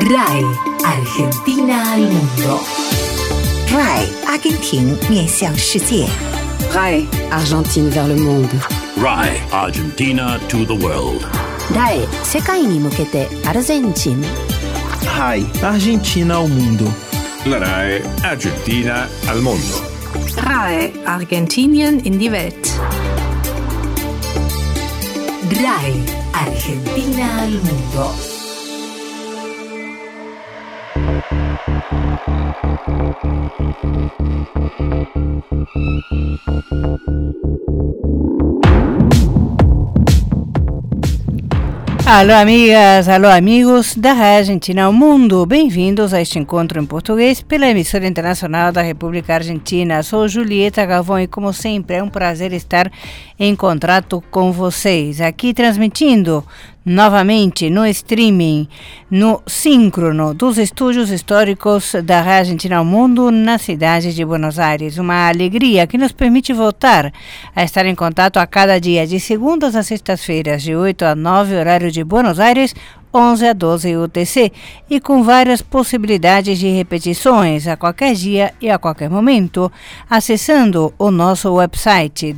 RAI Argentina al mundo. RAI 阿根廷面向世界。 RAI Argentine vers le monde. RAI Argentina to the world. RAI 世界に向けてアルゼンチン。 RAI Argentina ao mundo. La RAI Argentina al mondo. RAI Argentinien in die Welt. RAI Argentina al mundo. Alô, amigas, alô, amigos da Rádio Argentina ao Mundo. Bem-vindos a este encontro em português pela emissora internacional da República Argentina. Sou Julieta Galvão e, como sempre, é um prazer estar em contato com vocês. Aqui transmitindo novamente no streaming, no síncrono dos estúdios históricos da Rádio Argentina ao Mundo na cidade de Buenos Aires. Uma alegria que nos permite voltar a estar em contato a cada dia, de segundas a sextas-feiras, de 8 a 9, horário de Buenos Aires, 11 a 12 UTC, e com várias possibilidades de repetições a qualquer dia e a qualquer momento, acessando o nosso website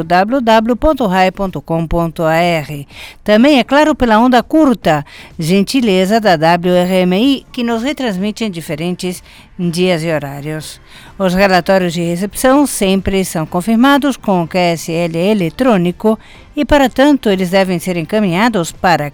www.rai.com.ar. Também, é claro, pela onda curta, gentileza da WRMI, que nos retransmite em diferentes dias e horários. Os relatórios de recepção sempre são confirmados com o QSL eletrônico e, para tanto, eles devem ser encaminhados para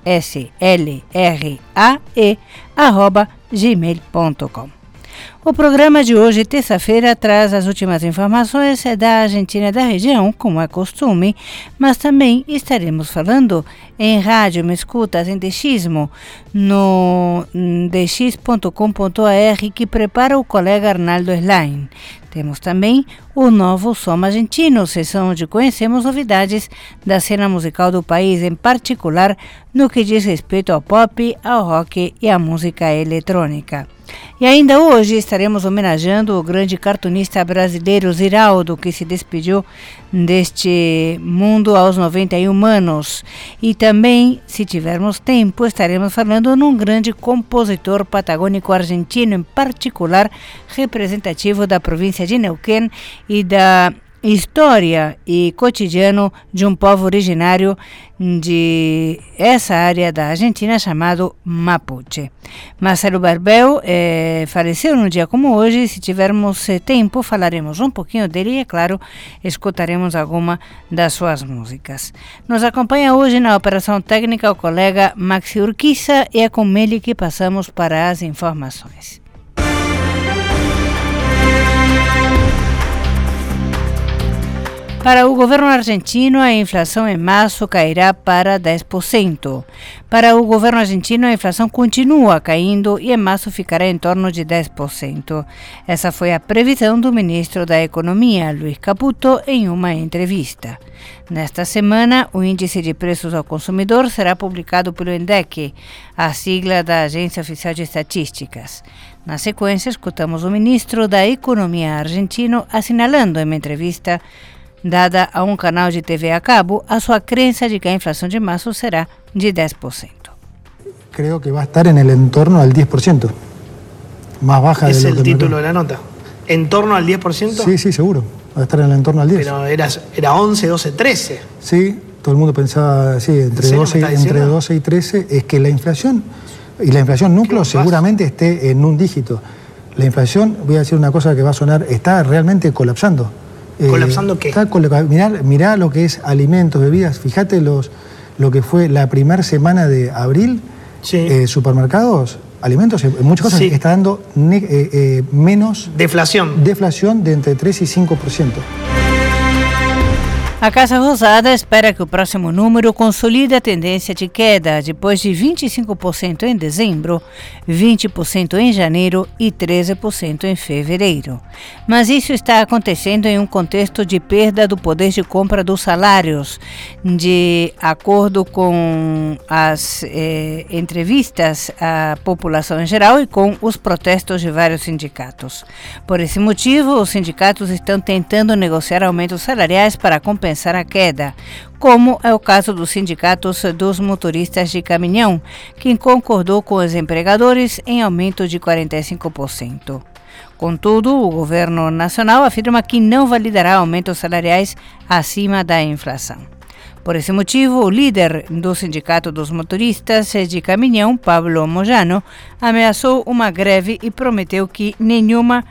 qslrae@gmail.com. O programa de hoje, terça-feira, traz as últimas informações da Argentina e da região, como é costume, mas também estaremos falando em rádio, me escutas, em Dexismo, no dx.com.ar, que prepara o colega Arnaldo Slain. Temos também o novo Som Argentino, sessão onde conhecemos novidades da cena musical do país, em particular no que diz respeito ao pop, ao rock e à música eletrônica. E ainda hoje estaremos homenageando o grande cartunista brasileiro Ziraldo, que se despediu deste mundo aos 91 anos. E também, se tivermos tempo, estaremos falando num grande compositor patagônico argentino, em particular representativo da província de Neuquén e da história e cotidiano de um povo originário de essa área da Argentina chamado Mapuche. Marcelo Barbel faleceu num dia como hoje. Se tivermos tempo, falaremos um pouquinho dele e, é claro, escutaremos alguma das suas músicas. Nos acompanha hoje na operação técnica o colega Maxi Urquiza e é com ele que passamos para as informações. Para o governo argentino, a inflação em março cairá para 10%. Para o governo argentino, a inflação continua caindo e em março ficará em torno de 10%. Essa foi a previsão do ministro da Economia, Luiz Caputo, em uma entrevista. Nesta semana, o índice de preços ao consumidor será publicado pelo INDEC, a sigla da Agência Oficial de Estatísticas. Na sequência, escutamos o ministro da Economia argentino assinalando em uma entrevista dada a um canal de TV a cabo a sua crença de que a inflação de março será de 10%. Creo que va a estar en el entorno al 10%. Más baja de lo que... Es el título de la nota. ¿En torno al 10%? Sí, seguro. Va a estar en el entorno al 10%. Pero era 11, 12, 13. Sí, todo el mundo pensaba, sí, entre 12 y 13. Es que la inflación, y la inflación núcleo seguramente esté en un dígito. La inflación, voy a decir una cosa que va a sonar, está realmente colapsando. ¿Colapsando qué? Mirá lo que es alimentos, bebidas. Fíjate lo que fue la primera semana de abril. Sí. Supermercados, alimentos, muchas cosas, sí, está dando menos... Deflación de entre 3 y 5%. A Casa Rosada espera que o próximo número consolide a tendência de queda, depois de 25% em dezembro, 20% em janeiro e 13% em fevereiro. Mas isso está acontecendo em um contexto de perda do poder de compra dos salários, de acordo com as entrevistas à população em geral e com os protestos de vários sindicatos. Por esse motivo, os sindicatos estão tentando negociar aumentos salariais para compensar compensar a queda, como é o caso dos sindicatos dos motoristas de caminhão, que concordou com os empregadores em aumento de 45%. Contudo, o governo nacional afirma que não validará aumentos salariais acima da inflação. Por esse motivo, o líder do Sindicato dos Motoristas de Caminhão, Pablo Moyano, ameaçou uma greve e prometeu que nenhuma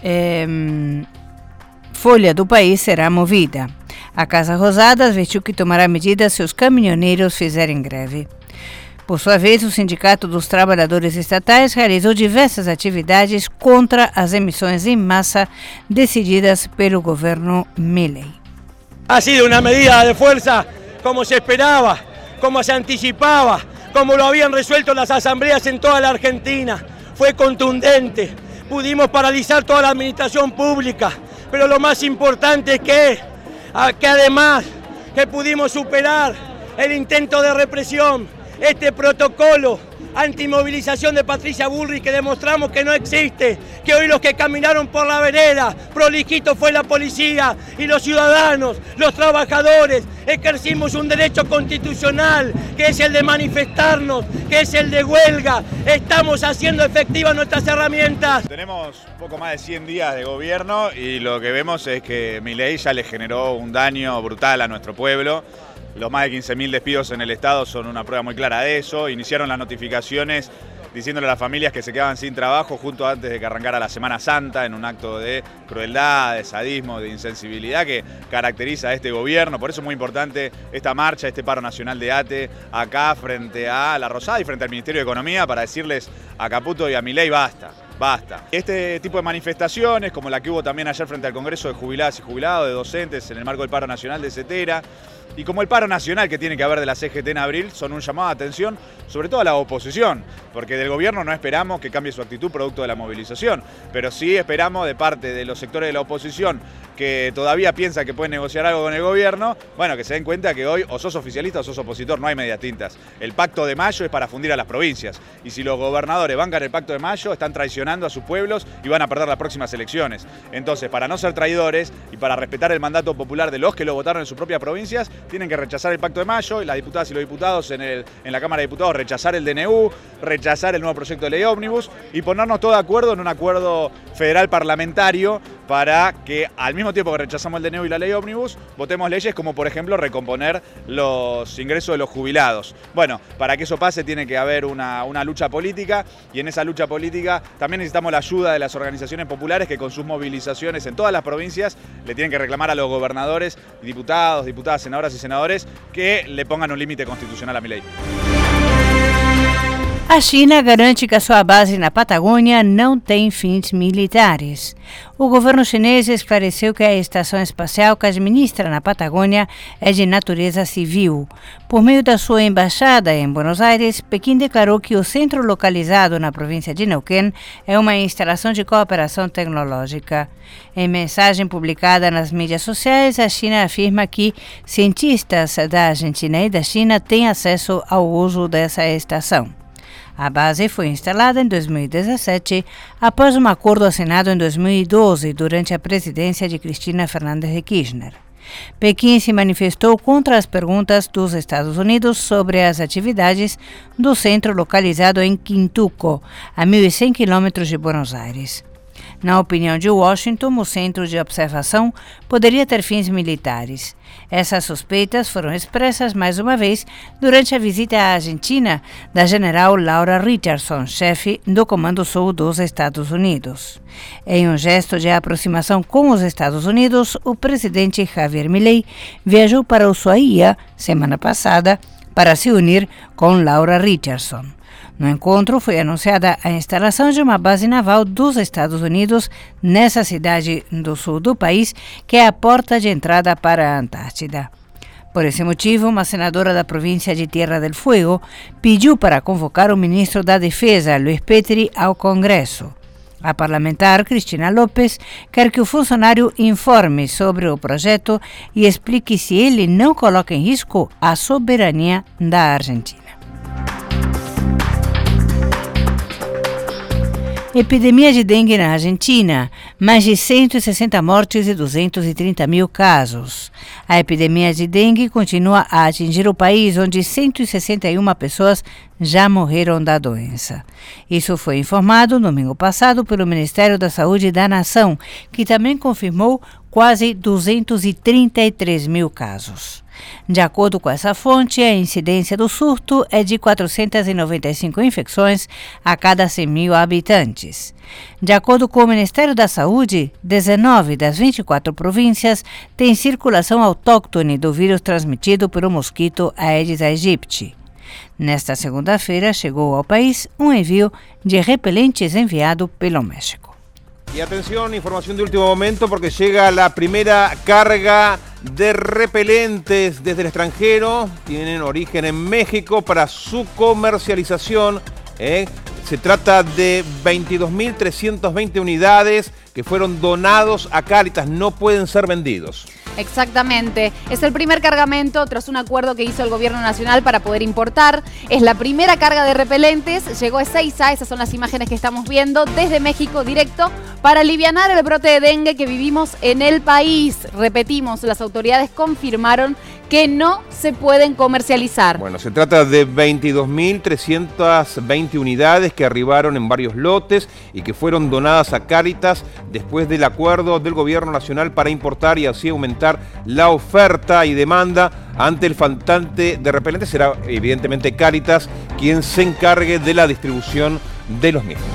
folha do país será movida. A Casa Rosada advertiu que tomará medidas se os caminhoneiros fizerem greve. Por sua vez, o Sindicato dos Trabalhadores Estatais realizou diversas atividades contra as emissões em massa decididas pelo governo Milei. Ha sido una medida de fuerza como se esperaba, como se anticipaba, como lo habían resuelto las asambleas en toda la Argentina. Fue contundente, pudimos paralizar toda la administración pública, pero lo más importante es que además que pudimos superar el intento de represión, este protocolo antimovilización de Patricia Bullrich que demostramos que no existe, que hoy los que caminaron por la vereda, prolijito fue la policía y los ciudadanos, los trabajadores, ejercimos un derecho constitucional que es el de manifestarnos, que es el de huelga, estamos haciendo efectivas nuestras herramientas. Tenemos poco más de 100 días de gobierno y lo que vemos es que Milei ya le generó un daño brutal a nuestro pueblo. Los más de 15.000 despidos en el Estado son una prueba muy clara de eso. Iniciaron las notificaciones diciéndole a las familias que se quedaban sin trabajo justo antes de que arrancara la Semana Santa, en un acto de crueldad, de sadismo, de insensibilidad que caracteriza a este gobierno. Por eso es muy importante esta marcha, este paro nacional de ATE, acá frente a La Rosada y frente al Ministerio de Economía, para decirles a Caputo y a Milei basta. Basta. Este tipo de manifestaciones, como la que hubo también ayer frente al Congreso de Jubiladas y Jubilados, de docentes, en el marco del paro nacional de CETERA, y como el paro nacional que tiene que haber de la CGT en abril, son un llamado de atención, sobre todo a la oposición, porque del gobierno no esperamos que cambie su actitud producto de la movilización, pero sí esperamos de parte de los sectores de la oposición que todavía piensa que pueden negociar algo con el gobierno, bueno, que se den cuenta que hoy o sos oficialista o sos opositor, no hay medias tintas. El pacto de mayo es para fundir a las provincias, y si los gobernadores bancan el pacto de mayo, están traicionando a sus pueblos y van a perder las próximas elecciones. Entonces, para no ser traidores y para respetar el mandato popular de los que lo votaron en sus propias provincias, tienen que rechazar el pacto de mayo, y las diputadas y los diputados en la Cámara de Diputados rechazar el DNU, rechazar el nuevo proyecto de ley ómnibus y ponernos todos de acuerdo en un acuerdo federal parlamentario para que al mismo tiempo que rechazamos el DNU y la ley ómnibus, votemos leyes como por ejemplo recomponer los ingresos de los jubilados. Bueno, para que eso pase tiene que haber una lucha política, y en esa lucha política también necesitamos la ayuda de las organizaciones populares que con sus movilizaciones en todas las provincias le tienen que reclamar a los gobernadores, diputados, diputadas, senadoras y senadores que le pongan un límite constitucional a Milei. A China garante que a sua base na Patagônia não tem fins militares. O governo chinês esclareceu que a estação espacial que administra na Patagônia é de natureza civil. Por meio da sua embaixada em Buenos Aires, Pequim declarou que o centro localizado na província de Neuquén é uma instalação de cooperação tecnológica. Em mensagem publicada nas mídias sociais, a China afirma que cientistas da Argentina e da China têm acesso ao uso dessa estação. A base foi instalada em 2017, após um acordo assinado em 2012, durante a presidência de Cristina Fernández de Kirchner. Pequim se manifestou contra as perguntas dos Estados Unidos sobre as atividades do centro localizado em Quintuco, a 1.100 quilômetros de Buenos Aires. Na opinião de Washington, o centro de observação poderia ter fins militares. Essas suspeitas foram expressas mais uma vez durante a visita à Argentina da general Laura Richardson, chefe do Comando Sul dos Estados Unidos. Em um gesto de aproximação com os Estados Unidos, o presidente Javier Milei viajou para Ushuaia, semana passada, para se unir com Laura Richardson. No encontro, foi anunciada a instalação de uma base naval dos Estados Unidos nessa cidade do sul do país, que é a porta de entrada para a Antártida. Por esse motivo, uma senadora da província de Tierra del Fuego pediu para convocar o ministro da Defesa, Luiz Petri, ao Congresso. A parlamentar Cristina López quer que o funcionário informe sobre o projeto e explique se ele não coloca em risco a soberania da Argentina. Epidemia de dengue na Argentina, mais de 160 mortes e 230 mil casos. A epidemia de dengue continua a atingir o país, onde 161 pessoas já morreram da doença. Isso foi informado no domingo passado pelo Ministério da Saúde da Nação, que também confirmou quase 233 mil casos. De acordo com essa fonte, a incidência do surto é de 495 infecções a cada 100 mil habitantes. De acordo com o Ministério da Saúde, 19 das 24 províncias têm circulação autóctone do vírus transmitido pelo mosquito Aedes aegypti. Nesta segunda-feira, chegou ao país um envio de repelentes enviado pelo México. Y atención, información de último momento porque llega la primera carga de repelentes desde el extranjero. Tienen origen en México para su comercialización. Se trata de 22.320 unidades que fueron donados a Cáritas, no pueden ser vendidos. Exactamente. Es el primer cargamento tras un acuerdo que hizo el gobierno nacional para poder importar. Es la primera carga de repelentes. Llegó a Ezeiza, esas son las imágenes que estamos viendo, desde México directo para alivianar el brote de dengue que vivimos en el país. Repetimos, las autoridades confirmaron que no se pueden comercializar. Bueno, se trata de 22.320 unidades que arribaron en varios lotes y que fueron donadas a Cáritas después del acuerdo del gobierno nacional para importar y así aumentar la oferta y demanda ante el faltante de repelentes. Será evidentemente Cáritas quien se encargue de la distribución de los mismos.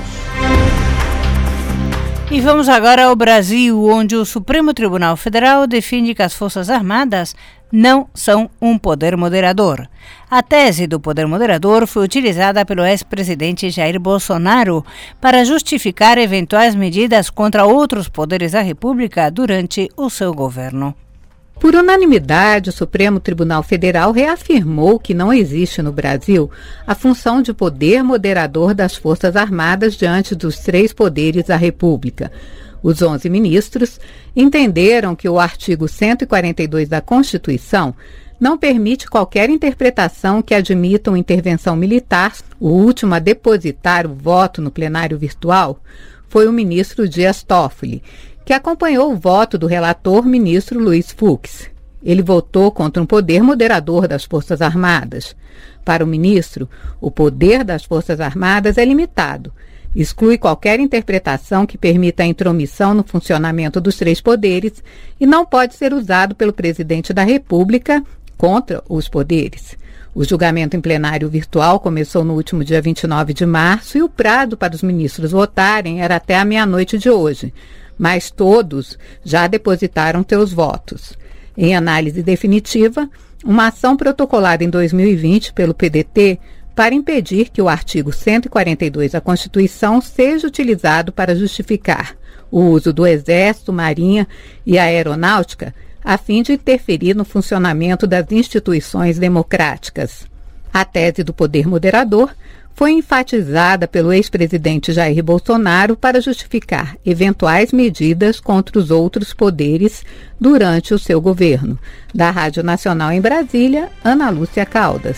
E vamos agora ao Brasil, onde o Supremo Tribunal Federal defende que as Forças Armadas não são um poder moderador. A tese do poder moderador foi utilizada pelo ex-presidente Jair Bolsonaro para justificar eventuais medidas contra outros poderes da República durante o seu governo. Por unanimidade, o Supremo Tribunal Federal reafirmou que não existe no Brasil a função de poder moderador das Forças Armadas diante dos três poderes da República. Os 11 ministros entenderam que o artigo 142 da Constituição não permite qualquer interpretação que admita uma intervenção militar. O último a depositar o voto no plenário virtual foi o ministro Dias Toffoli, que acompanhou o voto do relator ministro Luiz Fux. Ele votou contra um poder moderador das Forças Armadas. Para o ministro, o poder das Forças Armadas é limitado. Exclui qualquer interpretação que permita a intromissão no funcionamento dos três poderes e não pode ser usado pelo presidente da República contra os poderes. O julgamento em plenário virtual começou no último dia 29 de março e o prazo para os ministros votarem era até a meia-noite de hoje, mas todos já depositaram seus votos. Em análise definitiva, uma ação protocolada em 2020 pelo PDT para impedir que o artigo 142 da Constituição seja utilizado para justificar o uso do Exército, Marinha e Aeronáutica a fim de interferir no funcionamento das instituições democráticas. A tese do poder moderador foi enfatizada pelo ex-presidente Jair Bolsonaro para justificar eventuais medidas contra os outros poderes durante o seu governo. Da Rádio Nacional em Brasília, Ana Lúcia Caldas.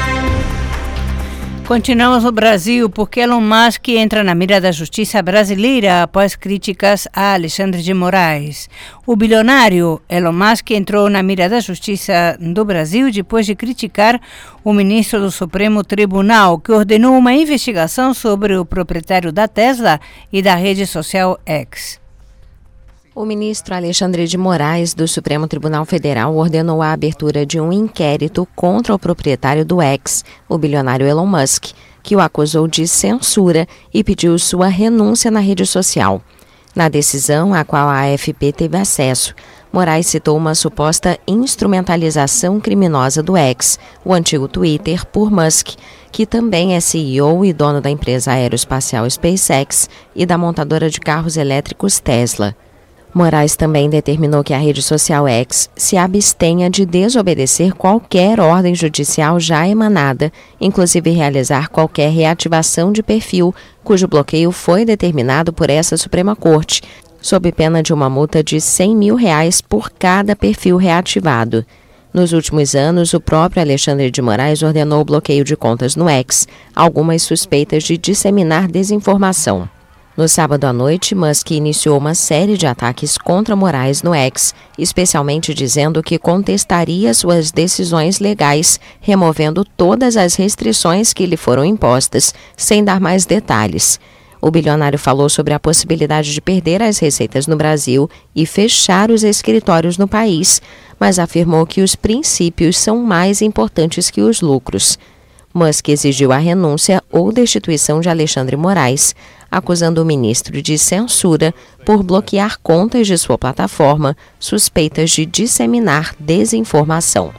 Continuamos no Brasil porque Elon Musk entra na mira da justiça brasileira após críticas a Alexandre de Moraes. O bilionário Elon Musk entrou na mira da justiça do Brasil depois de criticar o ministro do Supremo Tribunal, que ordenou uma investigação sobre o proprietário da Tesla e da rede social X. O ministro Alexandre de Moraes, do Supremo Tribunal Federal, ordenou a abertura de um inquérito contra o proprietário do X, o bilionário Elon Musk, que o acusou de censura e pediu sua renúncia na rede social. Na decisão, a qual a AFP teve acesso, Moraes citou uma suposta instrumentalização criminosa do X, o antigo Twitter, por Musk, que também é CEO e dono da empresa aeroespacial SpaceX e da montadora de carros elétricos Tesla. Moraes também determinou que a rede social X se abstenha de desobedecer qualquer ordem judicial já emanada, inclusive realizar qualquer reativação de perfil, cujo bloqueio foi determinado por essa Suprema Corte, sob pena de uma multa de R$100 mil por cada perfil reativado. Nos últimos anos, o próprio Alexandre de Moraes ordenou o bloqueio de contas no X, algumas suspeitas de disseminar desinformação. No sábado à noite, Musk iniciou uma série de ataques contra Moraes no X, especialmente dizendo que contestaria suas decisões legais, removendo todas as restrições que lhe foram impostas, sem dar mais detalhes. O bilionário falou sobre a possibilidade de perder as receitas no Brasil e fechar os escritórios no país, mas afirmou que os princípios são mais importantes que os lucros. Musk exigiu a renúncia ou destituição de Alexandre Moraes, acusando o ministro de censura por bloquear contas de sua plataforma suspeitas de disseminar desinformação.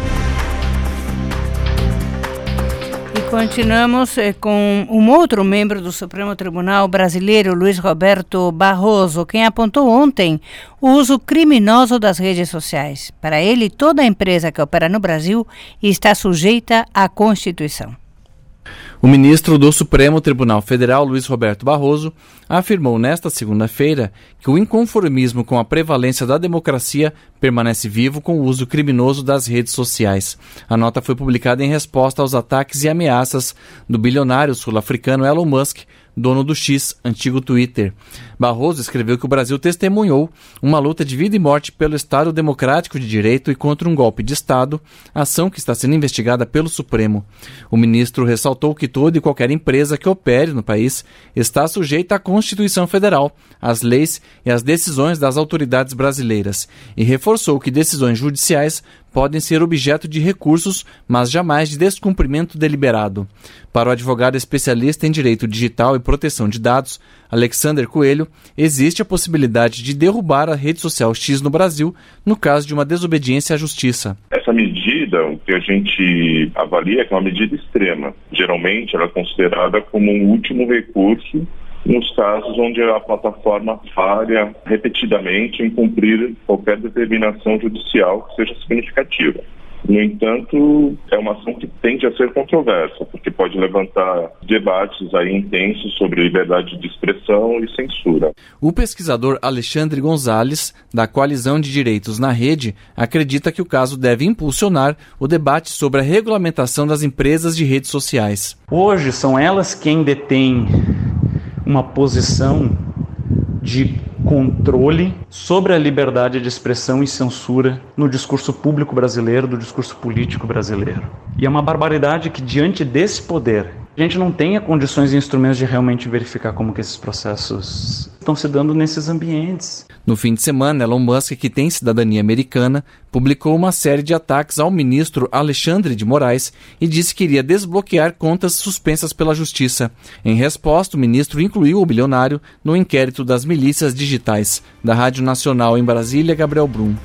E continuamos com outro membro do Supremo Tribunal Brasileiro, Luiz Roberto Barroso, quem apontou ontem o uso criminoso das redes sociais. Para ele, toda empresa que opera no Brasil está sujeita à Constituição. O ministro do Supremo Tribunal Federal, Luiz Roberto Barroso, afirmou nesta segunda-feira que o inconformismo com a prevalência da democracia permanece vivo com o uso criminoso das redes sociais. A nota foi publicada em resposta aos ataques e ameaças do bilionário sul-africano Elon Musk, dono do X, antigo Twitter. Barroso escreveu que o Brasil testemunhou uma luta de vida e morte pelo Estado Democrático de Direito e contra um golpe de Estado, ação que está sendo investigada pelo Supremo. O ministro ressaltou que toda e qualquer empresa que opere no país está sujeita à Constituição Federal, às leis e às decisões das autoridades brasileiras, e reforçou que decisões judiciais podem ser objeto de recursos, mas jamais de descumprimento deliberado. Para o advogado especialista em direito digital e proteção de dados, Alexander Coelho, existe a possibilidade de derrubar a rede social X no Brasil no caso de uma desobediência à justiça. Essa medida, o que a gente avalia é que é uma medida extrema. Geralmente ela é considerada como um último recurso nos casos onde a plataforma falha repetidamente em cumprir qualquer determinação judicial que seja significativa. No entanto, é uma ação que tende a ser controversa, porque pode levantar debates aí intensos sobre liberdade de expressão e censura. O pesquisador Alexandre Gonzalez, da Coalizão de Direitos na Rede, acredita que o caso deve impulsionar o debate sobre a regulamentação das empresas de redes sociais. Hoje são elas quem detêm uma posição de controle sobre a liberdade de expressão e censura no discurso público brasileiro, do discurso político brasileiro. E é uma barbaridade que, diante desse poder, a gente não tenha condições e instrumentos de realmente verificar como que esses processos estão se dando nesses ambientes. No fim de semana, Elon Musk, que tem cidadania americana, publicou uma série de ataques ao ministro Alexandre de Moraes e disse que iria desbloquear contas suspensas pela justiça. Em resposta, o ministro incluiu o bilionário no inquérito das milícias digitais. Da Rádio Nacional em Brasília, Gabriel Brum.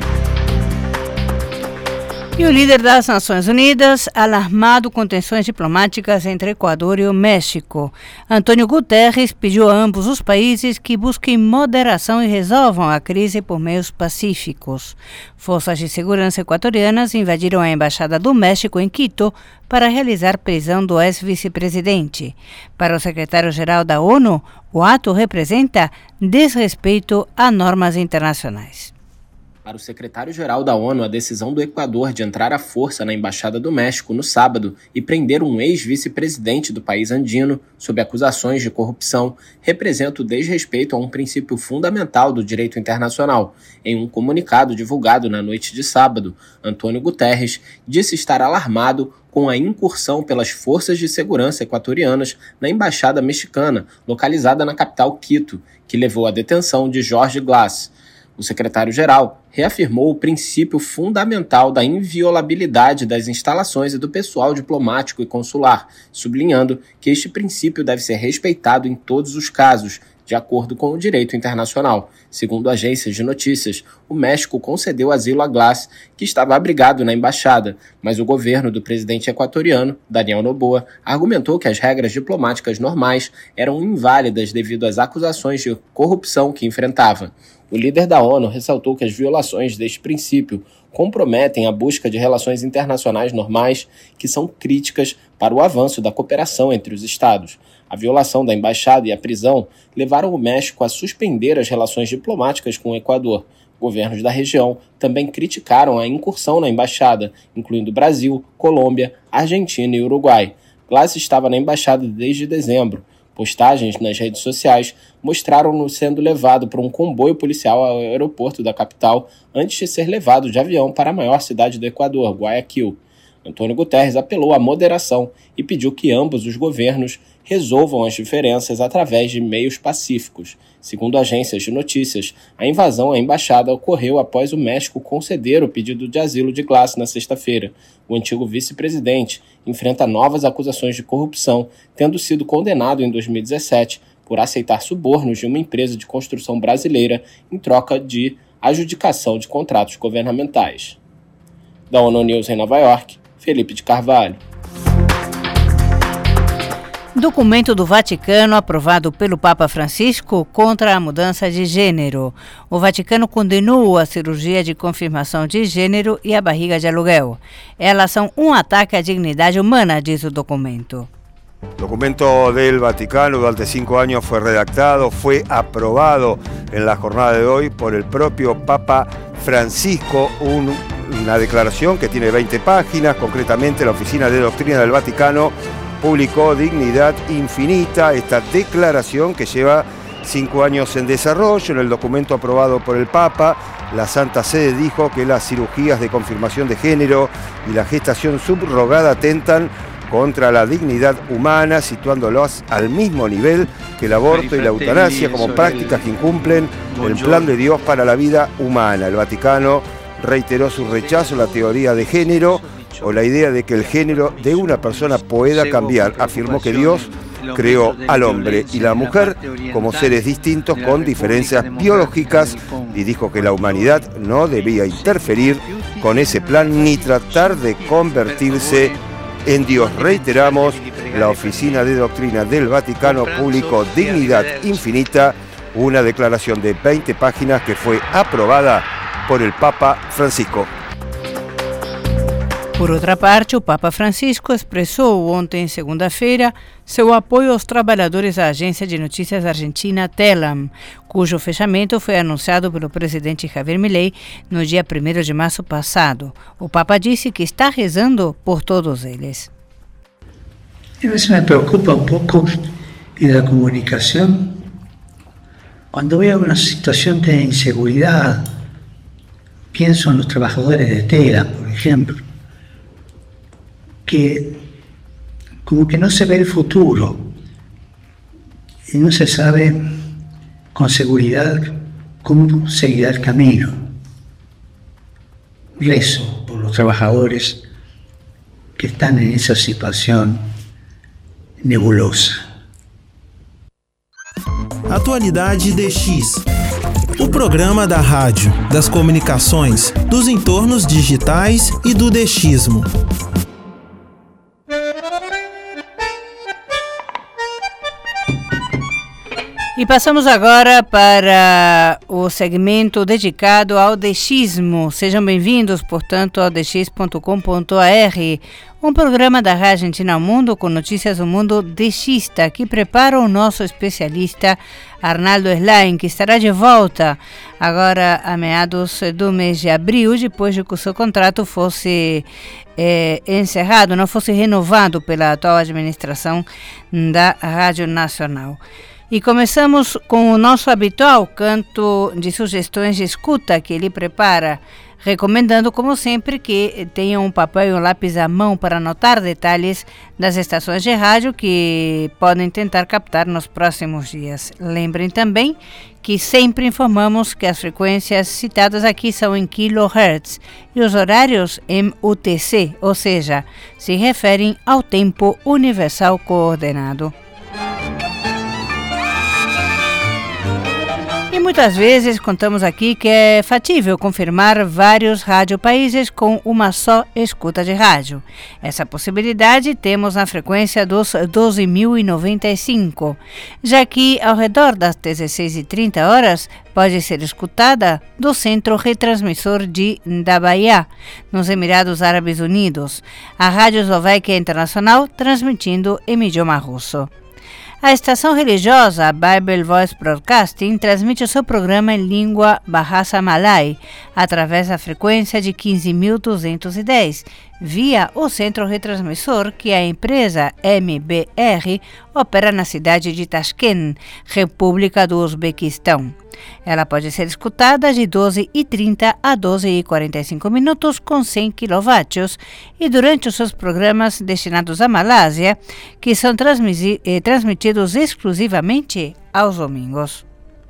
E o líder das Nações Unidas, alarmado com tensões diplomáticas entre Equador e o México. Antônio Guterres pediu a ambos os países que busquem moderação e resolvam a crise por meios pacíficos. Forças de segurança equatorianas invadiram a Embaixada do México em Quito para realizar prisão do ex-vice-presidente. Para o secretário-geral da ONU, o ato representa desrespeito a normas internacionais. Para o secretário-geral da ONU, a decisão do Equador de entrar à força na Embaixada do México no sábado e prender um ex-vice-presidente do país andino sob acusações de corrupção representa o desrespeito a um princípio fundamental do direito internacional. Em um comunicado divulgado na noite de sábado, Antônio Guterres disse estar alarmado com a incursão pelas forças de segurança equatorianas na Embaixada mexicana, localizada na capital Quito, que levou à detenção de Jorge Glass. O secretário-geral reafirmou o princípio fundamental da inviolabilidade das instalações e do pessoal diplomático e consular, sublinhando que este princípio deve ser respeitado em todos os casos, de acordo com o direito internacional. Segundo agências de notícias, o México concedeu asilo a Glass, que estava abrigado na embaixada, mas o governo do presidente equatoriano, Daniel Noboa, argumentou que as regras diplomáticas normais eram inválidas devido às acusações de corrupção que enfrentava. O líder da ONU ressaltou que as violações deste princípio comprometem a busca de relações internacionais normais que são críticas para o avanço da cooperação entre os Estados. A violação da embaixada e a prisão levaram o México a suspender as relações diplomáticas com o Equador. Governos da região também criticaram a incursão na embaixada, incluindo Brasil, Colômbia, Argentina e Uruguai. Glass estava na embaixada desde dezembro, Postagens nas redes sociais mostraram-no sendo levado por um comboio policial ao aeroporto da capital antes de ser levado de avião para a maior cidade do Equador, Guayaquil. Antônio Guterres apelou à moderação e pediu que ambos os governos resolvam as diferenças através de meios pacíficos. Segundo agências de notícias, a invasão à embaixada ocorreu após o México conceder o pedido de asilo de Glass na sexta-feira. O antigo vice-presidente enfrenta novas acusações de corrupção, tendo sido condenado em 2017 por aceitar subornos de uma empresa de construção brasileira em troca de adjudicação de contratos governamentais. Da ONU News em Nova York, Felipe de Carvalho. Documento do Vaticano aprovado pelo Papa Francisco contra a mudança de gênero. O Vaticano condenou a cirurgia de confirmação de gênero e a barriga de aluguel. Elas são um ataque à dignidade humana, diz o documento. El documento del Vaticano durante 5 años fue redactado, fue aprobado en la jornada de hoy por el propio Papa Francisco, una declaración que tiene 20 páginas, concretamente la Oficina de Doctrina del Vaticano publicó Dignidad Infinita, esta declaración que lleva 5 años en desarrollo. En el documento aprobado por el Papa, la Santa Sede dijo que las cirugías de confirmación de género y la gestación subrogada atentan contra la dignidad humana, situándolos al mismo nivel que el aborto y la eutanasia como prácticas que incumplen el plan de Dios para la vida humana. El Vaticano reiteró su rechazo a la teoría de género o la idea de que el género de una persona pueda cambiar. Afirmó que Dios creó al hombre y la mujer como seres distintos con diferencias biológicas y dijo que la humanidad no debía interferir con ese plan ni tratar de convertirse en Dios. Reiteramos, la Oficina de Doctrina del Vaticano publicó Dignidad Infinita, una declaración de 20 páginas que fue aprobada por el Papa Francisco. Por outra parte, o Papa Francisco expressou ontem, segunda-feira, seu apoio aos trabalhadores da agência de notícias argentina Telam, cujo fechamento foi anunciado pelo presidente Javier Milei no dia 1º de março passado. O Papa disse que está rezando por todos eles. A veces me preocupa un poco en la comunicación cuando veo una situación de inseguridad. Pienso en los trabajadores de Telam, por ejemplo, que como que no se ve el futuro y no se sabe con seguridad cómo seguirá el camino. Rezo por los trabajadores que están en esa situación nebulosa. Atualidade DX. O programa da rádio, das comunicações, dos entornos digitais e do DXismo. E passamos agora para o segmento dedicado ao DXismo. Sejam bem-vindos, portanto, ao dx.com.br, um programa da Rádio Argentina ao Mundo com notícias do mundo DXista, que prepara o nosso especialista Arnaldo Slain, que estará de volta agora a meados do mês de abril, depois de que o seu contrato fosse encerrado, não fosse renovado pela atual administração da Rádio Nacional. E começamos com o nosso habitual canto de sugestões de escuta que ele prepara, recomendando, como sempre, que tenham um papel e um lápis à mão para anotar detalhes das estações de rádio que podem tentar captar nos próximos dias. Lembrem também que sempre informamos que as frequências citadas aqui são em kHz e os horários em UTC, ou seja, se referem ao tempo universal coordenado. E muitas vezes contamos aqui que é factível confirmar vários radiopaíses com uma só escuta de rádio. Essa possibilidade temos na frequência dos 12.095, já que ao redor das 16h30 pode ser escutada do centro retransmissor da Bahia, nos Emirados Árabes Unidos, a Rádio Eslovaquia Internacional transmitindo em idioma russo. A estação religiosa Bible Voice Broadcasting transmite o seu programa em língua Bahasa Malay através da frequência de 15.210, via o centro retransmissor que a empresa MBR opera na cidade de Tashkent, República do Uzbequistão. Ela pode ser escutada de 12h30 a 12h45 minutos com 100 kW e durante os seus programas destinados à Malásia, que são transmitidos exclusivamente aos domingos.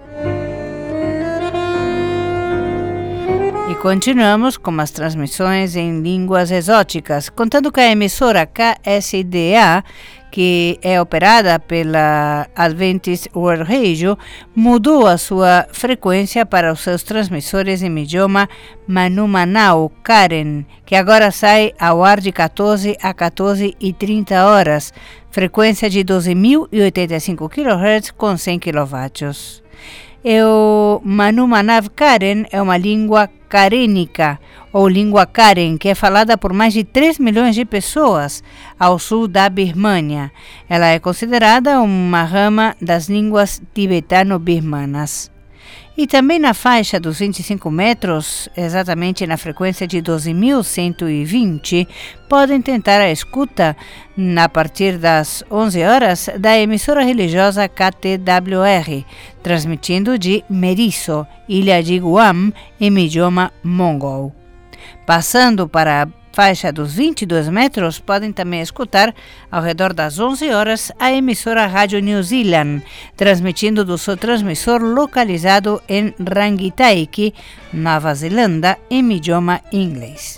E continuamos com as transmissões em línguas exóticas, contando que a emissora KSDA, que é operada pela Adventist World Radio, mudou a sua frequência para os seus transmissores em idioma Manumanau Karen, que agora sai ao ar de 14 a 14h30 horas, frequência de 12.085 kHz com 100 kW. O Manumanav Karen é uma língua carênica, ou língua Karen, que é falada por mais de 3 milhões de pessoas ao sul da Birmânia. Ela é considerada uma rama das línguas tibetano-birmanas. E também na faixa dos 25 metros, exatamente na frequência de 12.120, podem tentar a escuta, a partir das 11 horas, da emissora religiosa KTWR, transmitindo de Meriso, ilha de Guam, em idioma mongol. Passando para a faixa dos 22 metros, podem também escutar, ao redor das 11 horas, a emissora Rádio New Zealand, transmitindo do seu transmissor localizado em Rangitaiki, Nova Zelândia, em idioma inglês.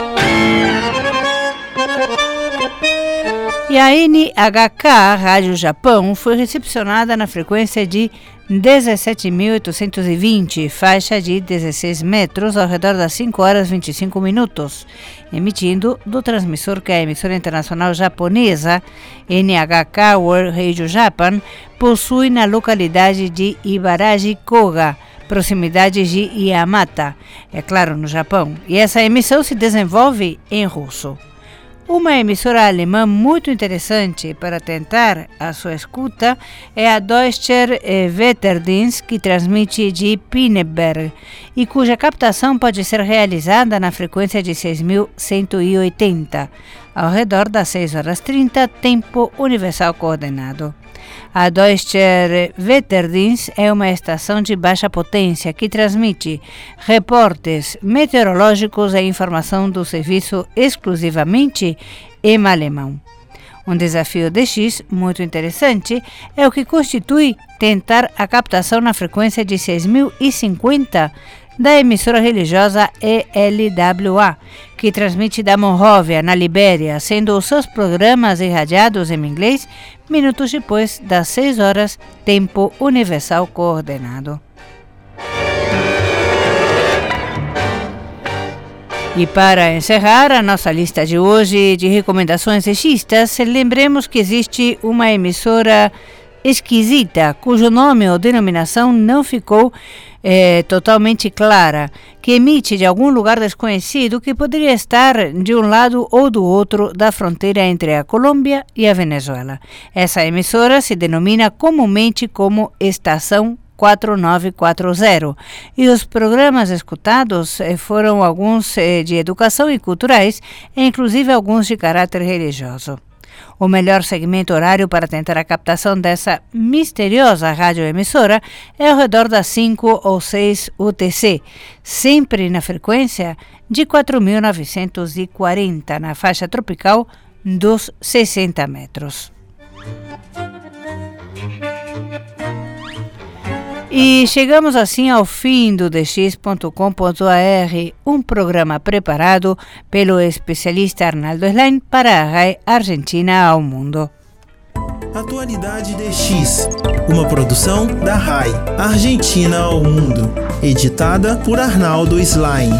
E a NHK, Rádio Japão, foi recepcionada na frequência de 17.820, faixa de 16 metros, ao redor das 5 horas 25 minutos, emitindo do transmissor que a emissora internacional japonesa, NHK World Radio Japan, possui na localidade de Ibaraki-Koga, proximidades de Yamata, é claro, no Japão, e essa emissão se desenvolve em russo. Uma emissora alemã muito interessante para tentar a sua escuta é a Deutscher Wetterdienst, que transmite de Pinneberg e cuja captação pode ser realizada na frequência de 6.180, ao redor das 6h30, tempo universal coordenado. A Deutscher Wetterdienst é uma estação de baixa potência que transmite reportes meteorológicos e informação do serviço exclusivamente em alemão. Um desafio DX muito interessante é o que constitui tentar a captação na frequência de 6.050 da emissora religiosa ELWA, que transmite da Monróvia, na Libéria, sendo os seus programas irradiados em inglês minutos depois das 6 horas, tempo universal coordenado. E para encerrar a nossa lista de hoje de recomendações existas, lembremos que existe uma emissora esquisita, cujo nome ou denominação não ficou totalmente clara, que emite de algum lugar desconhecido que poderia estar de um lado ou do outro da fronteira entre a Colômbia e a Venezuela. Essa emissora se denomina comumente como Estação 4940 e os programas escutados foram alguns de educação e culturais, inclusive alguns de caráter religioso. O melhor segmento horário para tentar a captação dessa misteriosa radioemissora é ao redor das 5 ou 6 UTC, sempre na frequência de 4.940, na faixa tropical dos 60 metros. E chegamos assim ao fim do dx.com.br, um programa preparado pelo especialista Arnaldo Slane para a RAI Argentina ao Mundo. Atualidade DX, uma produção da RAI Argentina ao Mundo, editada por Arnaldo Slane.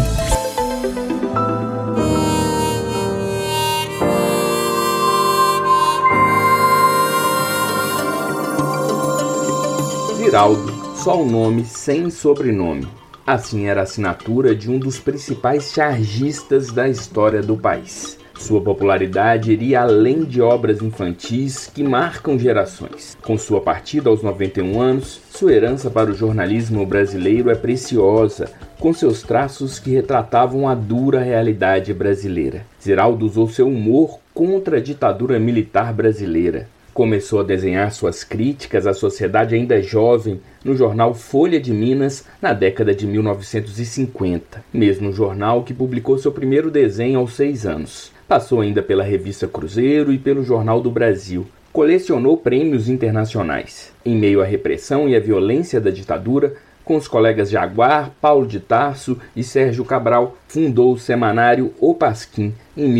Ziraldo, só o nome sem sobrenome. Assim era a assinatura de um dos principais chargistas da história do país. Sua popularidade iria além de obras infantis que marcam gerações. Com sua partida aos 91 anos, sua herança para o jornalismo brasileiro é preciosa, com seus traços que retratavam a dura realidade brasileira. Ziraldo usou seu humor contra a ditadura militar brasileira. Começou a desenhar suas críticas à sociedade ainda jovem no jornal Folha de Minas na década de 1950, mesmo jornal que publicou seu primeiro desenho aos 6 anos. Passou ainda pela revista Cruzeiro e pelo Jornal do Brasil. Colecionou prêmios internacionais. Em meio à repressão e à violência da ditadura, com os colegas Jaguar, Paulo de Tarso e Sérgio Cabral, fundou o semanário O Pasquim em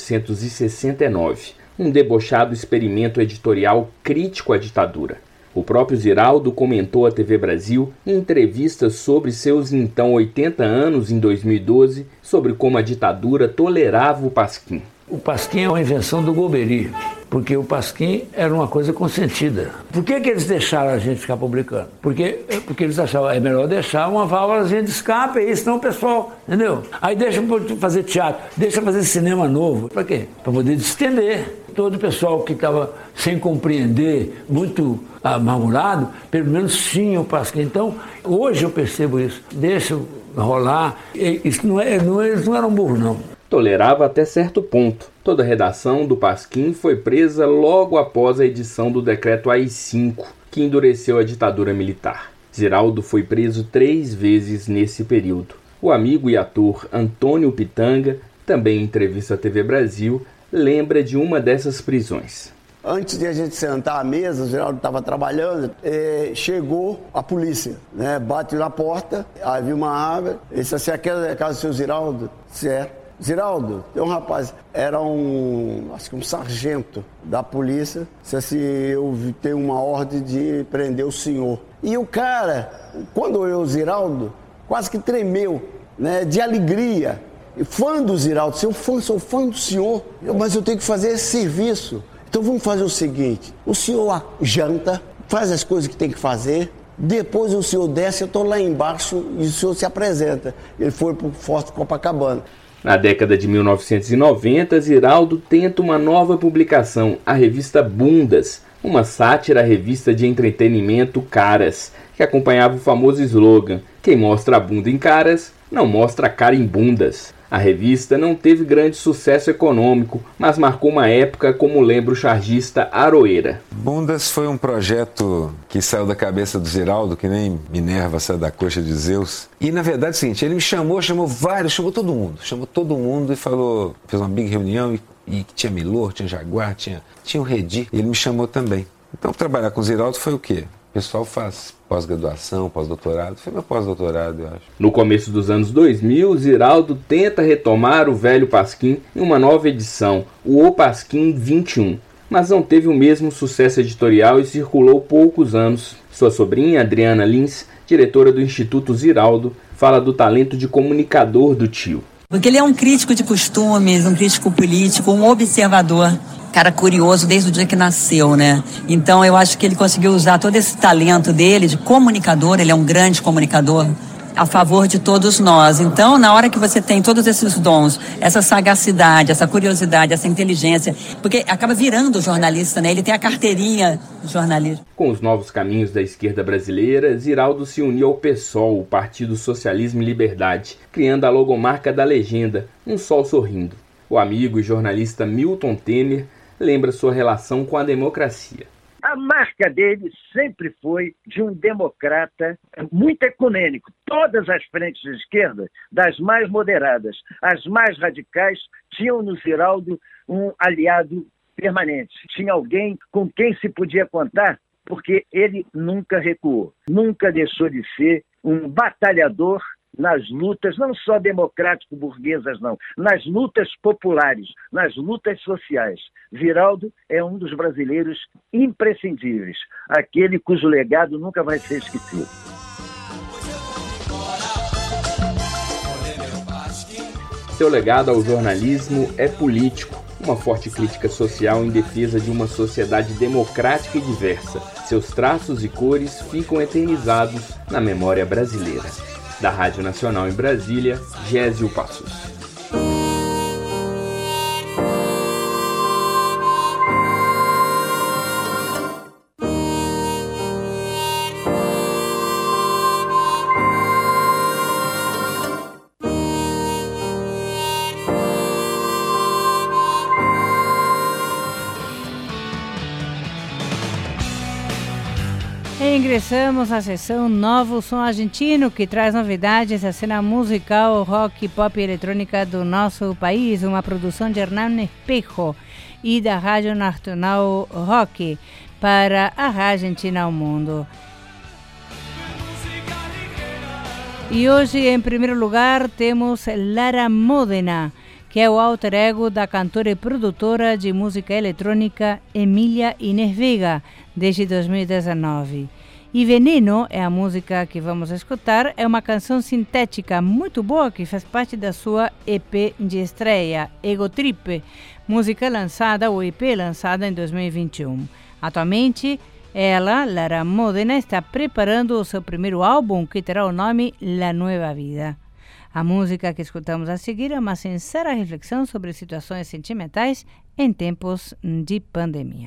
1969, um debochado experimento editorial crítico à ditadura. O próprio Ziraldo comentou à TV Brasil, em entrevistas sobre seus então 80 anos em 2012, sobre como a ditadura tolerava o Pasquim. O Pasquim é uma invenção do Golbery, porque o Pasquim era uma coisa consentida. Por que eles deixaram a gente ficar publicando? Porque eles achavam é melhor deixar uma válvulazinha de escape, aí senão o pessoal, entendeu? Aí deixa fazer teatro, deixa fazer cinema novo. Para quê? Para poder distender. Todo o pessoal que estava sem compreender, muito amargurado, pelo menos tinha o Pasquim. Então, hoje eu percebo isso. Deixa rolar. Isso eles não eram burros, não. Tolerava até certo ponto. Toda a redação do Pasquim foi presa logo após a edição do decreto AI-5, que endureceu a ditadura militar. Ziraldo foi preso 3 vezes nesse período. O amigo e ator Antônio Pitanga, também em entrevista à TV Brasil, lembra de uma dessas prisões. Antes de a gente sentar à mesa, o Ziraldo estava trabalhando, chegou a polícia, né? Bate na porta, havia uma árvore, ele disse assim, aquela é a casa do seu Ziraldo? Certo. Ziraldo, tem um rapaz, era acho que um sargento da polícia, disse assim, eu tenho uma ordem de prender o senhor. E o cara, quando olhou o Ziraldo, quase que tremeu, né, de alegria. Fã do Ziraldo, sou fã do senhor, mas eu tenho que fazer esse serviço. Então vamos fazer o seguinte, o senhor janta, faz as coisas que tem que fazer, depois o senhor desce, eu estou lá embaixo e o senhor se apresenta. Ele foi para o Forte Copacabana. Na década de 1990, Ziraldo tenta uma nova publicação, a revista Bundas, uma sátira à revista de entretenimento Caras, que acompanhava o famoso slogan: quem mostra a bunda em caras, não mostra a cara em bundas. A revista não teve grande sucesso econômico, mas marcou uma época, como lembra o chargista Aroeira. Bundas foi um projeto que saiu da cabeça do Ziraldo, que nem Minerva saiu da coxa de Zeus. E na verdade é o seguinte, ele me chamou todo mundo e falou, fez uma big reunião e tinha Milor, tinha Jaguar, tinha o Redi, e ele me chamou também. Então trabalhar com o Ziraldo foi o quê? O pessoal faz pós-graduação, pós-doutorado. Foi meu pós-doutorado, eu acho. No começo dos anos 2000, Ziraldo tenta retomar o velho Pasquim em uma nova edição, o Pasquim 21. Mas não teve o mesmo sucesso editorial e circulou poucos anos. Sua sobrinha, Adriana Lins, diretora do Instituto Ziraldo, fala do talento de comunicador do tio. Porque ele é um crítico de costumes, um crítico político, um observador. Cara curioso desde o dia que nasceu, né? Então eu acho que ele conseguiu usar todo esse talento dele de comunicador, ele é um grande comunicador, a favor de todos nós. Então, na hora que você tem todos esses dons, essa sagacidade, essa curiosidade, essa inteligência, porque acaba virando jornalista, né? Ele tem a carteirinha de jornalismo. Com os novos caminhos da esquerda brasileira, Ziraldo se uniu ao PSOL, o Partido Socialismo e Liberdade, criando a logomarca da legenda, um sol sorrindo. O amigo e jornalista Milton Temer lembra sua relação com a democracia. A marca dele sempre foi de um democrata muito ecumênico. Todas as frentes de esquerda, das mais moderadas, as mais radicais, tinham no Ziraldo um aliado permanente. Tinha alguém com quem se podia contar, porque ele nunca recuou, nunca deixou de ser um batalhador nas lutas, não só democrático-burguesas, não, nas lutas populares, nas lutas sociais. Ziraldo é um dos brasileiros imprescindíveis, aquele cujo legado nunca vai ser esquecido. Seu legado ao jornalismo é político, uma forte crítica social em defesa de uma sociedade democrática e diversa. Seus traços e cores ficam eternizados na memória brasileira. Da Rádio Nacional em Brasília, Gésio Passos. Ingressamos à sessão Novo Som Argentino, que traz novidades da cena musical, rock, pop e eletrônica do nosso país, uma produção de Hernán Espejo e da Rádio Nacional Rock para a Argentina ao mundo. E hoje, em primeiro lugar, temos Lara Modena, que é o alter ego da cantora e produtora de música eletrônica Emília Inês Vega, desde 2019. E Veneno é a música que vamos escutar, é uma canção sintética muito boa que faz parte da sua EP de estreia, Ego Trip, música lançada, ou EP lançada em 2021. Atualmente, ela, Lara Modena, está preparando o seu primeiro álbum, que terá o nome La Nueva Vida. A música que escutamos a seguir é uma sincera reflexão sobre situações sentimentais em tempos de pandemia.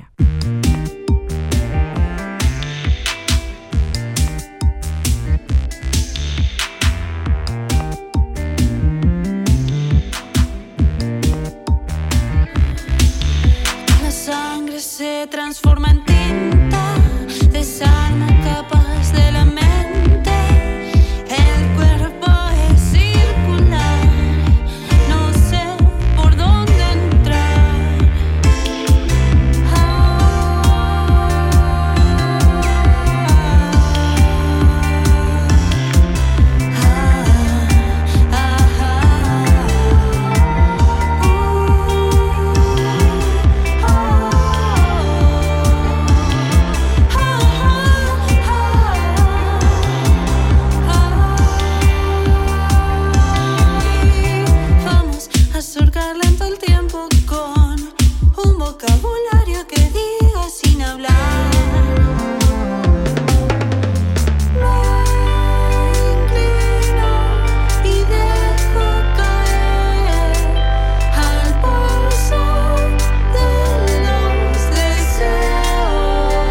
La sangre se transforma en tinta, desarma capas de la mente, el cuerpo es circular, no sé por dónde entrar. Vamos a surcar lento el tiempo con un vocabulario que diga sin hablar. Me inclino y dejo caer al paso de los deseos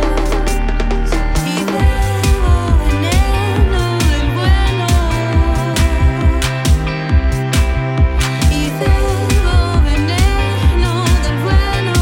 y bebo veneno del bueno y bebo veneno del bueno.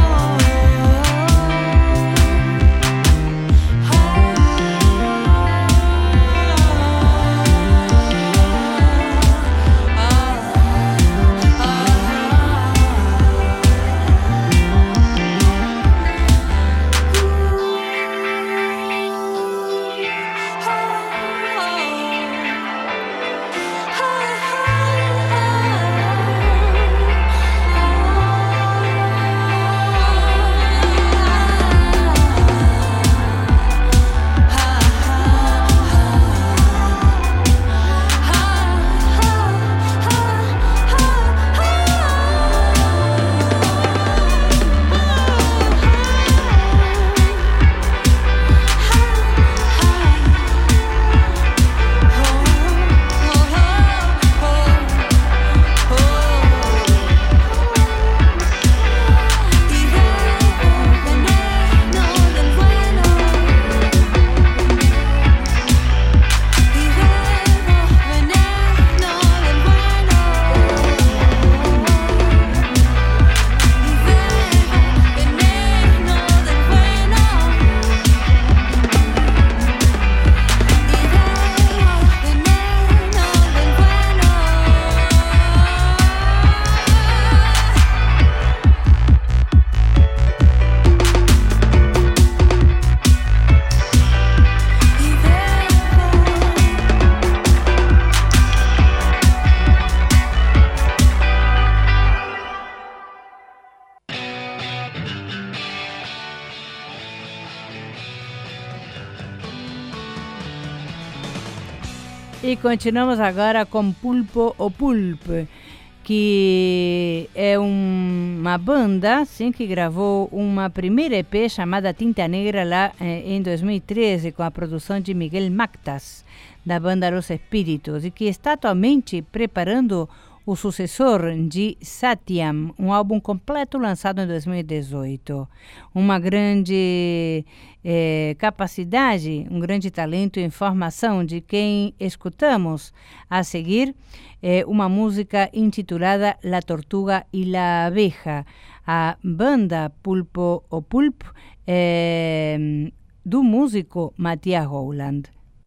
E continuamos agora com Pulpo ou Pulp, que é uma banda sim, que gravou uma primeira EP chamada Tinta Negra lá em 2013, com a produção de Miguel Mactas, da banda Los Espíritos, e que está atualmente preparando o sucessor de Satyam, um álbum completo lançado em 2018. Uma grande capacidade, um grande talento e informação de quem escutamos a seguir, uma música intitulada La Tortuga y la Abeja. A banda Pulpo ou Pulp do músico Matías Rowland.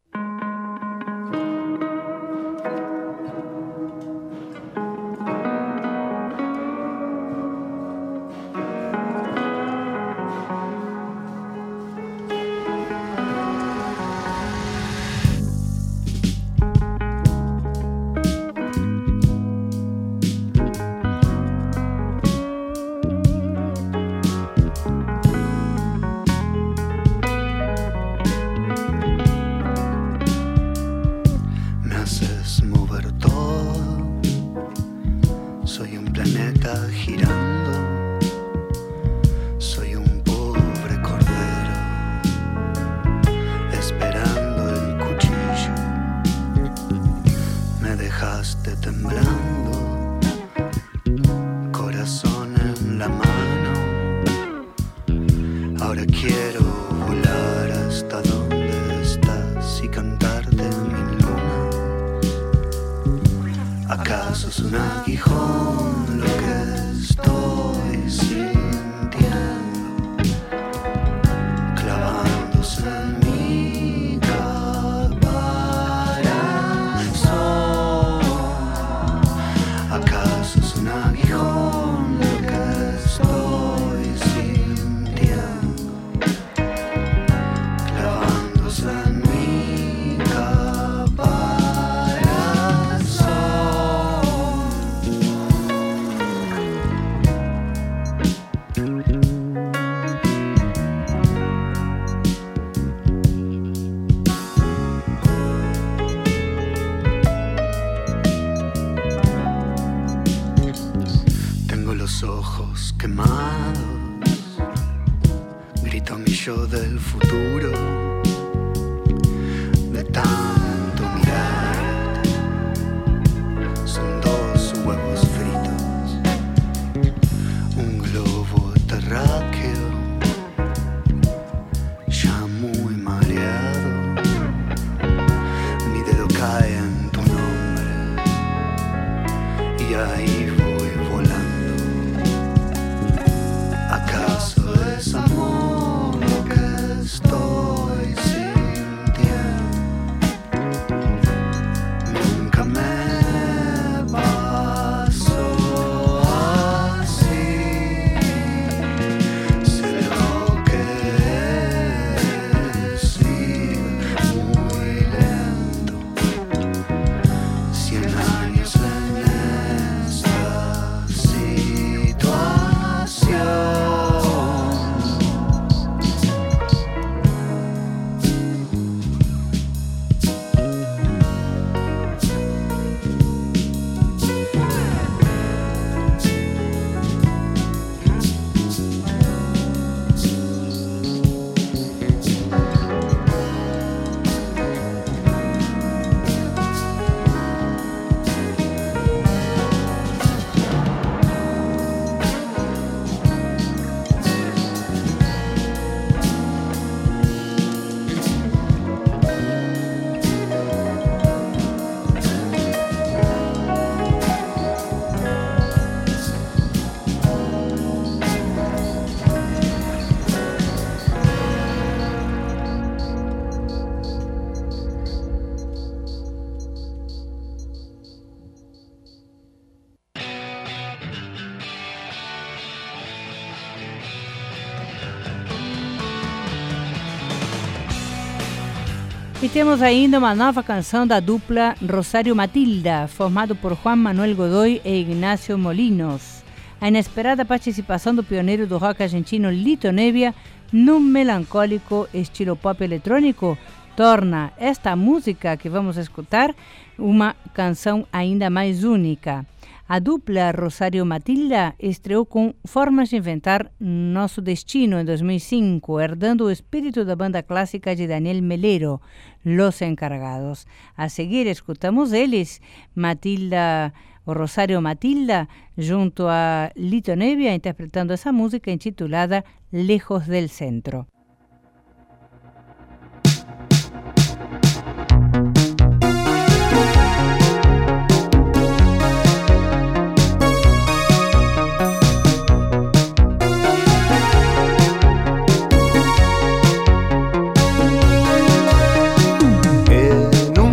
E temos ainda uma nova canção da dupla Rosário Matilda, formado por Juan Manuel Godoy e Ignacio Molinos. A inesperada participação do pioneiro do rock argentino Lito Nebbia num melancólico estilo pop eletrônico torna esta música que vamos escutar uma canção ainda mais única. A dupla Rosário Matilda estreou com Formas de Inventar Nosso Destino em 2005, herdando o espírito da banda clássica de Daniel Melero, Los Encargados. A seguir escutamos eles, o Rosário Matilda, junto a Lito Nebbia, interpretando essa música intitulada Lejos del Centro.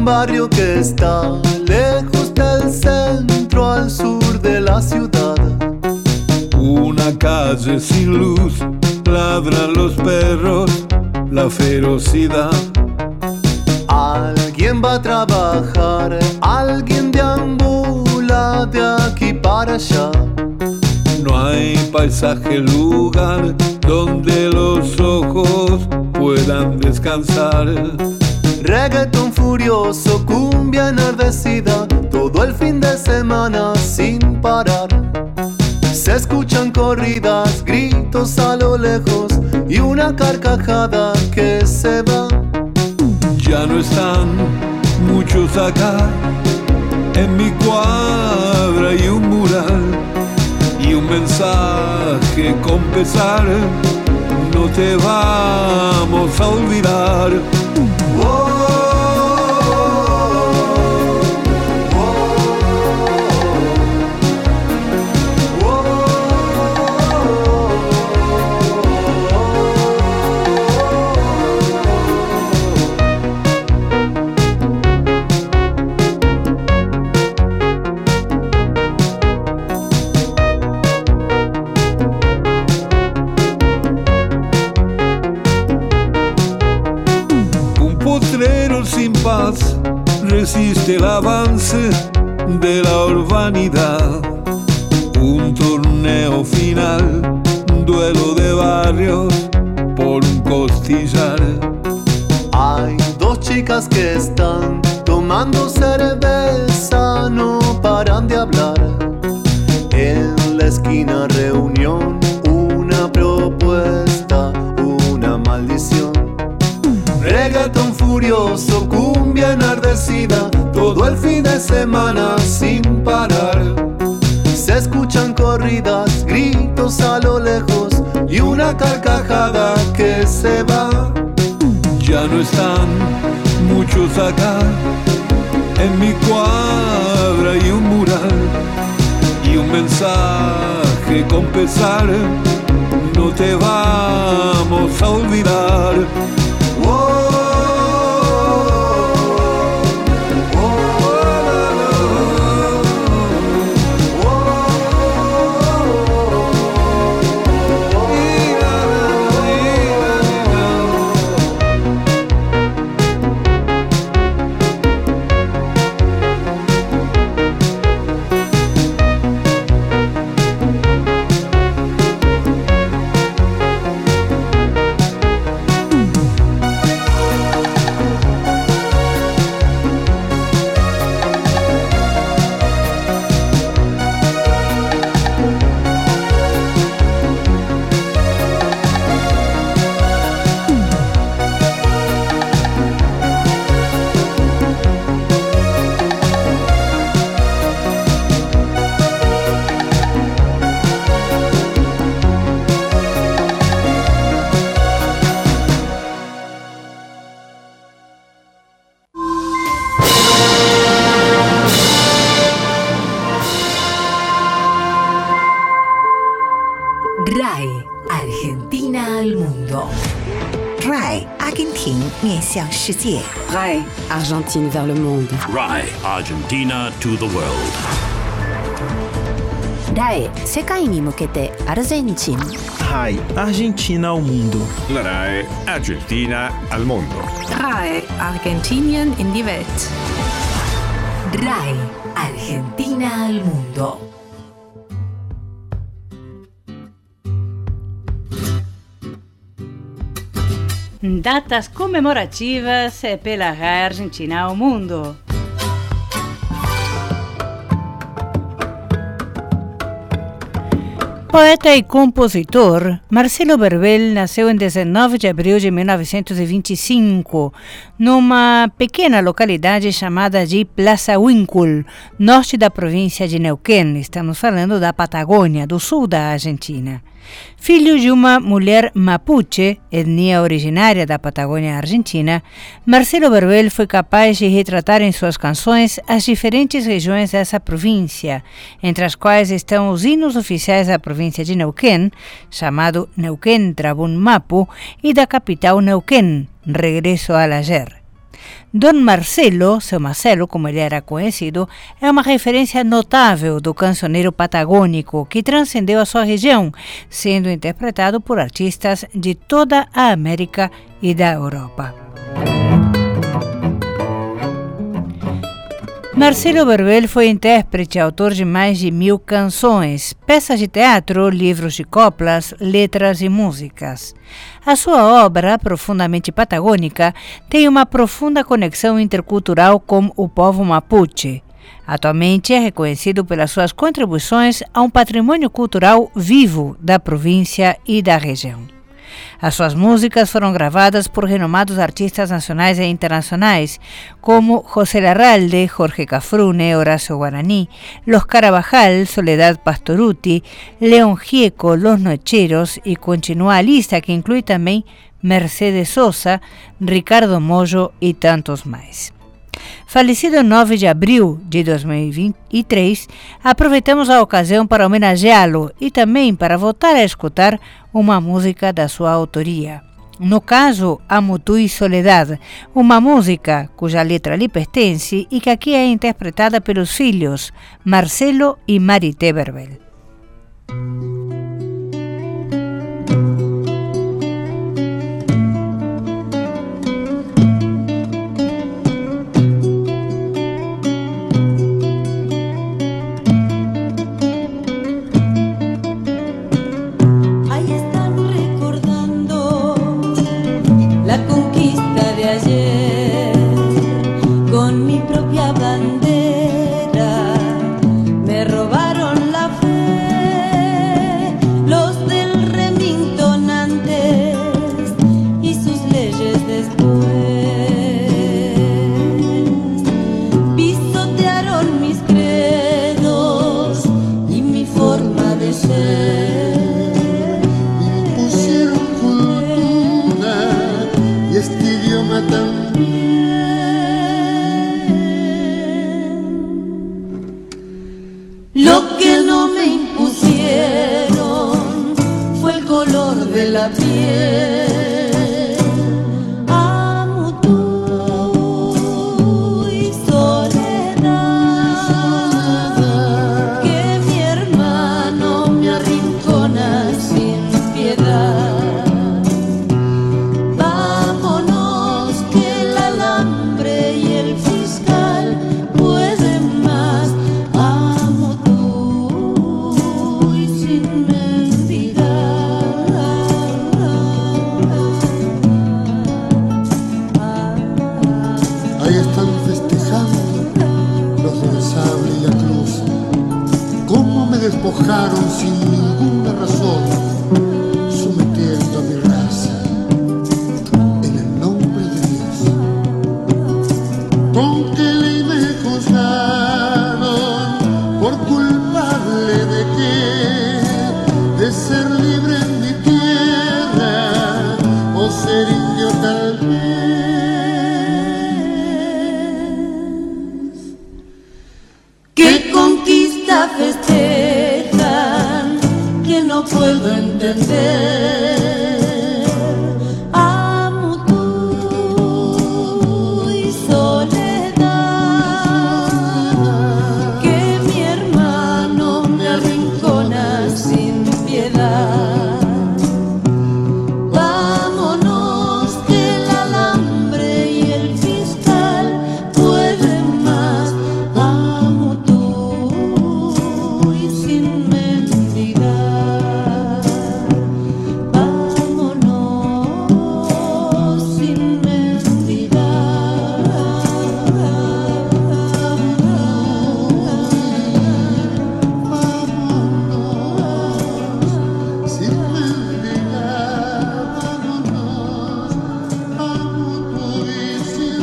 barrio que está lejos del centro al sur de la ciudad. Una calle sin luz, ladran los perros, la ferocidad. Alguien va a trabajar, alguien deambula de aquí para allá. No hay paisaje, lugar donde los ojos puedan descansar. Reggaetón furioso, cumbia enardecida, todo el fin de semana sin parar. Se escuchan corridas, gritos a lo lejos y una carcajada que se va. Ya no están muchos acá, en mi cuadra y un mural y un mensaje con pesar: no te vamos a olvidar. Sin paz resiste el avance de la urbanidad. Un torneo final, duelo de barrios por un costillar. Hay dos chicas que están tomando cerveza, no paran de hablar. En la esquina reunión, una propuesta, una maldición. Reggaetón furioso, cumbia enardecida, todo el fin de semana sin parar. Se escuchan corridas, gritos a lo lejos y una carcajada que se va. Ya no están muchos acá, en mi cuadra y un mural y un mensaje con pesar: no te vamos a olvidar. RAI, Argentina al mundo. RAI, Argentina 面向世界。 RAI, Argentine vers le monde. RAI, Argentina to the world. RAI, 世界に向けてアルゼンチン。 RAI, Argentina ao mundo. La RAI, Argentina al mundo. RAI, Argentinien in die Welt. RAI, Argentina al mundo. Datas comemorativas pela RAI Argentina ao mundo. Poeta e compositor, Marcelo Berbel nasceu em 19 de abril de 1925, numa pequena localidade chamada de Plaza Huíncul, norte da província de Neuquén. Estamos falando da Patagônia, do sul da Argentina. Filho de uma mulher mapuche, etnia originária da Patagônia Argentina, Marcelo Berbel foi capaz de retratar em suas canções as diferentes regiões dessa província, entre as quais estão os hinos oficiais da província de Neuquén, chamado Neuquén Trabun Mapu, e da capital Neuquén, Regresso al Ayer. Dom Marcelo, seu Marcelo, como ele era conhecido, é uma referência notável do cancioneiro patagônico que transcendeu a sua região, sendo interpretado por artistas de toda a América e da Europa. Marcelo Verbel foi intérprete e autor de mais de 1000 canções, peças de teatro, livros de coplas, letras e músicas. A sua obra, profundamente patagônica, tem uma profunda conexão intercultural com o povo mapuche. Atualmente é reconhecido pelas suas contribuições a um patrimônio cultural vivo da província e da região. As suas músicas foram gravadas por renomados artistas nacionais e internacionais, como José Larralde, Jorge Cafrune, Horacio Guaraní, Los Carabajal, Soledad Pastorutti, León Gieco, Los Nocheros, e continua a lista que inclui também Mercedes Sosa, Ricardo Mollo e tantos mais. Falecido em 9 de abril de 2023, aproveitamos a ocasião para homenageá-lo e também para voltar a escutar uma música da sua autoria. No caso, Amo Tu e Soledad, uma música cuja letra lhe pertence e que aqui é interpretada pelos filhos Marcelo e Marité Verbel. Lo que no me impusieron fue el color de la piel. Amo tú y soledad, que mi hermano me arrincona sin piedad. Vámonos que el alambre y el fiscal pueden más. Amo tú y sin mendigar. Ahí están festejando los del sable y la cruz. Cómo me despojaron sin ninguna razón, sometiendo a mi raza en el nombre de Dios. ¿Con qué ley me juzgaron? ¿Por culpable de qué? ¿De ser libre en mi tierra o ser indio tal vez? ¿Qué conquista festejan que no puedo entender? Amo tú y soledad, que mi hermano me arrincona sin piedad. Vámonos que el alambre y el fiscal pueden más. Amo tú y sin mendigar. Vámonos sin mendigar. Sin mendigar, vámonos, amo tú y sin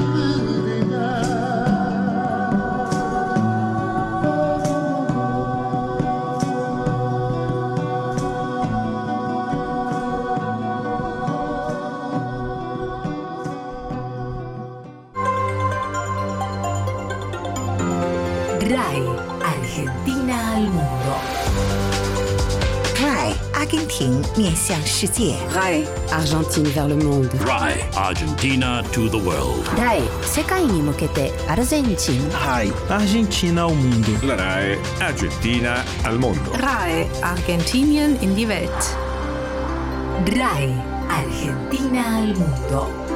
RAI, Argentina al mundo. RAI, 阿根廷面向世界。 RAI Argentine vers le monde. RAI Argentina to the world. RAI 世界に向けてアルゼンチン。 RAI Argentina ao mundo. La RAI Argentina al mondo. RAI Argentinien in die Welt. RAI Argentina al mundo.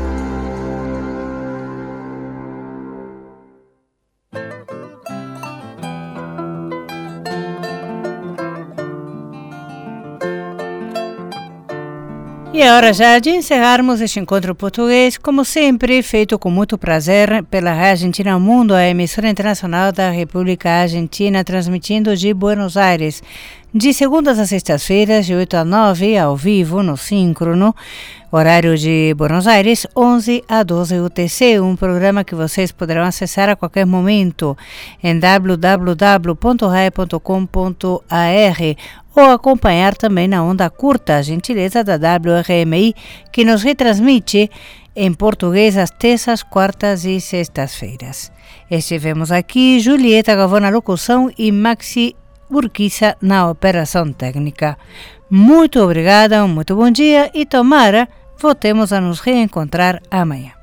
E é hora já de encerrarmos este encontro português, como sempre, feito com muito prazer pela Rádio Argentina ao Mundo, a emissora internacional da República Argentina, transmitindo de Buenos Aires, de segundas a sextas-feiras, de 8 a 9, ao vivo, no síncrono, horário de Buenos Aires, 11 a 12 UTC, um programa que vocês poderão acessar a qualquer momento em www.rai.com.ar ou acompanhar também na onda curta, a gentileza da WRMI, que nos retransmite em português às terças, quartas e sextas-feiras. Estivemos aqui Julieta Galvão na locução e Maxi Urquiza na operação técnica. Muito obrigada, um muito bom dia e tomara voltemos a nos reencontrar amanhã.